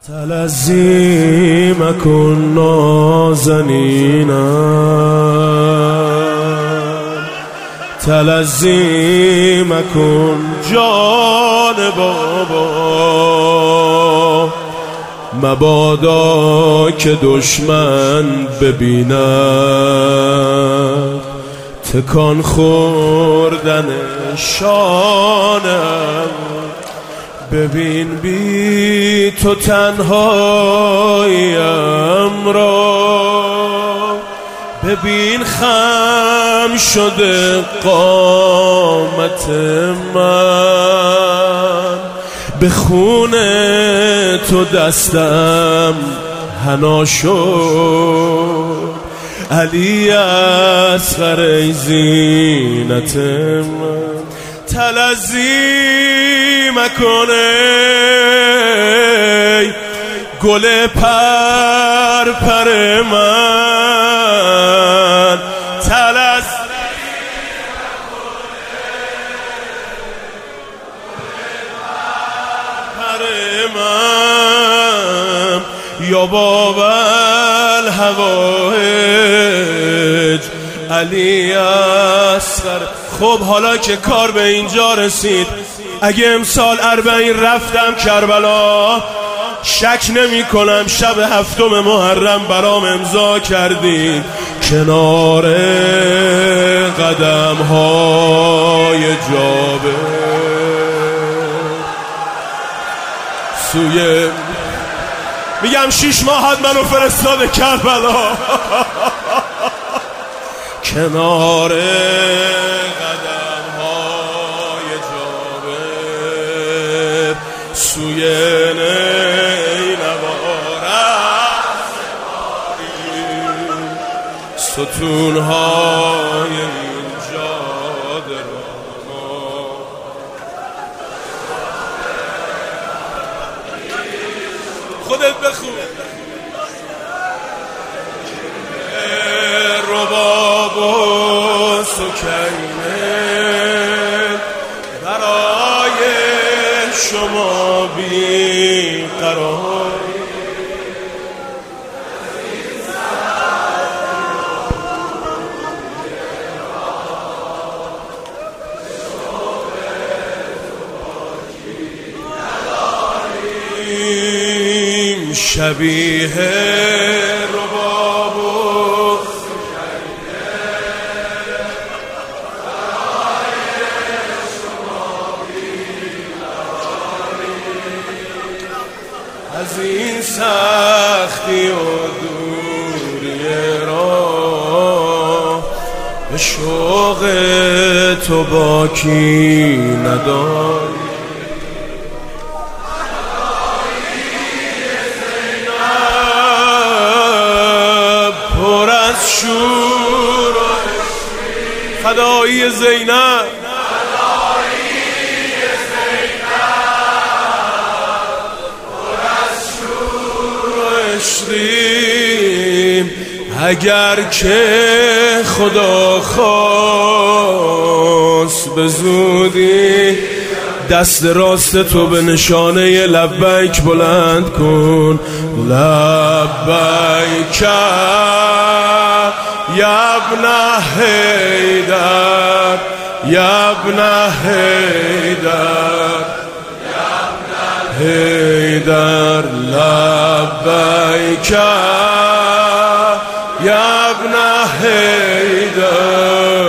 تلذی مکن نازنینم، تلذی مکن جان بابا، مبادا که دشمن ببیند تکان خوردن شانم. ببین بی تو تنهاییم را، ببین خم شده قامت من، به خون تو دستم حنا شد. علی اصغر ای زینت من، تلذی مکنه گل پر پر من، تلذی پر من یا بابل هوایج علی اصغر. خب حالا که کار به اینجا رسید، اگه امسال 40 رفتم کربلا، شک نمی کنم شب 7 محرم برام امضا کردین کنار قدم های جابر سوی. میگم 6 ماهت منو فرستاده کربلا کنار قدم های جابر سوی ستون های اینجا درما. خودت بخون رباب و سکینه برای شما بی قرار. شبیه رباب و سکینه برای شما بی‌قراری، از این سختی و دوری راه به شوق تو باکی نداری. شور فدایی زینب، پر از شور و عشقیم. اگر که خدا خواست به زودی دست راست تو به نشانه لبیک بلند کن. لبیک یا ابن حیدر، یا ابن حیدر، حیدر. لبیک یا ابن حیدر.